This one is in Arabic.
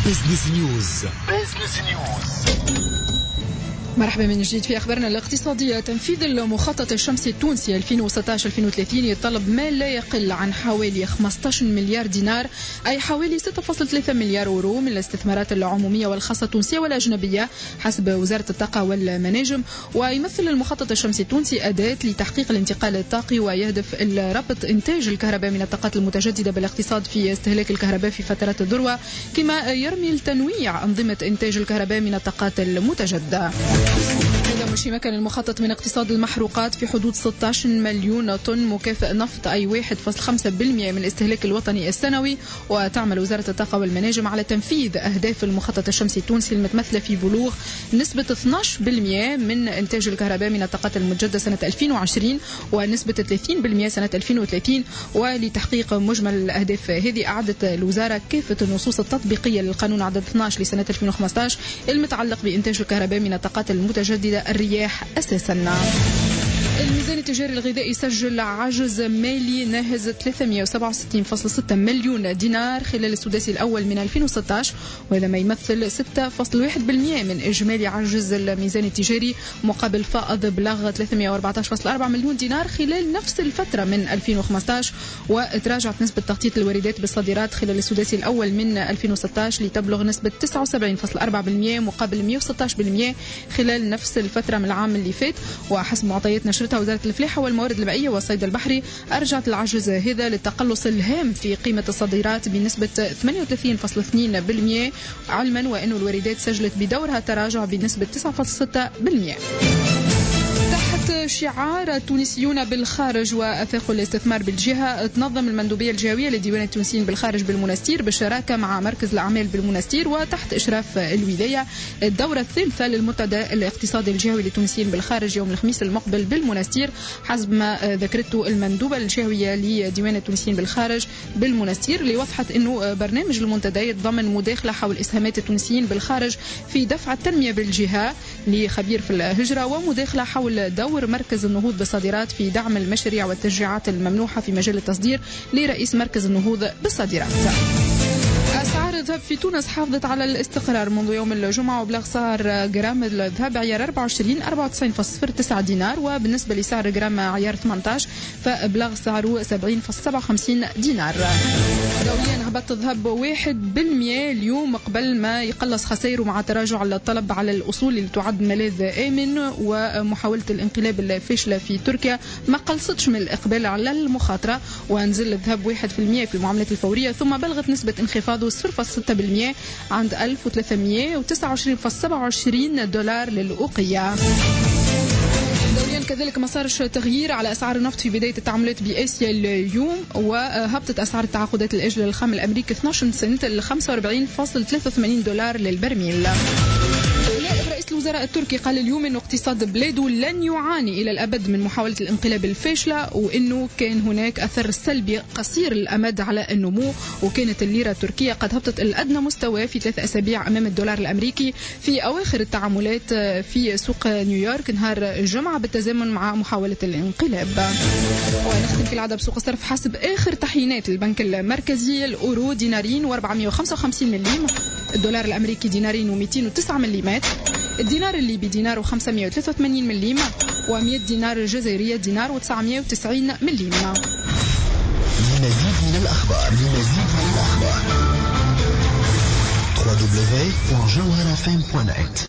بزنس نيوز. مرحبا من جديد في أخبارنا الاقتصادية. تنفيذ المخطط الشمسي التونسي 2016-2030 يتطلب ما لا يقل عن حوالي 15 مليار دينار، أي حوالي 6.3 مليار يورو من الاستثمارات العمومية والخاصة التونسية والأجنبية حسب وزارة الطاقة والمناجم. ويمثل المخطط الشمسي التونسي أداة لتحقيق الانتقال الطاقي، ويهدف ربط إنتاج الكهرباء من الطاقات المتجددة بالاقتصاد في استهلاك الكهرباء في فترات الذروة، كما يرمي لتنويع أنظمة إنتاج الكهرباء من الطاقات المتجددة. هذا مش مكان المخطط من اقتصاد المحروقات في حدود 16 مليون طن مكافئ نفط، أي 1.5% من الاستهلاك الوطني السنوي. وتعمل وزارة الطاقة والمناجم على تنفيذ أهداف المخطط الشمسي التونسي المتمثلة في بلوغ نسبة 12% من إنتاج الكهرباء من الطاقات المتجددة سنة 2020 ونسبة 30% سنة 2030. ولتحقيق مجمل الأهداف هذه أعدت الوزارة كافة النصوص التطبيقية للقانون عدد 12 لسنة 2015 المتعلق بإنتاج الكهرباء من الطاقات المتجددة الرياح أساسا. الميزان التجاري الغذائي سجل عجز مالي ناهز 367.6 مليون دينار خلال السداسي الأول من 2016، وهذا ما يمثل 6.1% من إجمالي عجز الميزان التجاري، مقابل فائض بلغ 314.4 مليون دينار خلال نفس الفترة من 2015. وتراجعت نسبة تغطية الواردات بالصادرات خلال السداسي الأول من 2016 لتبلغ نسبة 79.4% مقابل 116% خلال نفس الفترة من العام اللي فات. وحسب معطيات نشرتها وزارة الفلاحة والموارد المائية والصيد البحري، أرجعت العجز هذا للتقلص الهام في قيمة الصادرات بنسبة 38.2%، علما وأن الواردات سجلت بدورها تراجع بنسبة 9.6%. تحت شعار تونسيون بالخارج وأفاق الاستثمار بالجهة، تنظم المندوبية الجهوية لديوان التونسيين بالخارج بالمنستير بالشراكة مع مركز الأعمال بالمنستير وتحت إشراف الولاية الدورة الثالثة للمنتدى الاقتصادي الجهوي للتونسيين بالخارج يوم الخميس المقبل بالمنستير، حسب ما ذكرته المندوبة الجهوية لديوان التونسيين بالخارج بالمنستير، اللي وضحت أنه برنامج المنتدى يتضمن مداخلة حول إسهامات التونسيين بالخارج في دفع التنمية بالجهة لخبير في الهجرة، ومداخلة حول دور مركز النهوض بالصادرات في دعم المشاريع والتشجيعات الممنوحة في مجال التصدير لرئيس مركز النهوض بالصادرات. أسعار الذهب في تونس حافظت على الاستقرار منذ يوم الجمعة، وبلغ سعر جرام الذهب عيار 24 94.09 دينار، وبالنسبة لسعر جرام عيار 18 فبلغ سعره 70.57 دينار. دوليا هبط الذهب 1% اليوم قبل ما يقلص خسائره مع تراجع الطلب على الأصول اللي تعد ملاذ آمن، ومحاولة الانقلاب الفاشلة في تركيا ما قلصتش من الإقبال على المخاطرة، ونزل الذهب 1% في المعاملات الفورية، ثم بلغت نسبة انخفاضه 0.6% عند 1329.27 دولار للأوقية. دوليا كذلك ما صارش تغيير على أسعار النفط في بداية التعاملات بآسيا اليوم، وهبطت أسعار التعاقدات الأجل للخام الأمريكي 12 سنت ل 45.83 دولار للبرميل. نائب رئيس الوزراء التركي قال اليوم أنه اقتصاد بلاده لن يعاني إلى الأبد من محاولة الانقلاب الفاشلة، وأنه كان هناك أثر سلبي قصير الأمد على النمو، وكانت الليرة التركية قد هبطت الأدنى مستوى في 3 أسابيع أمام الدولار الأمريكي في أواخر التعاملات في سوق نيويورك نهار الجمعة بالتزامن مع محاولة الانقلاب. ونختم في العادة بسوق الصرف. حسب آخر تحيينات البنك المركزي، الأورو دينارين و455 مليم، الدولار الأمريكي دينارين و209 مليم، الدينار الليبي دينار و583 مليم، و100 دينار جزائرية دينار و990 مليم. لمزيد من الأخبار www.jawharafm.net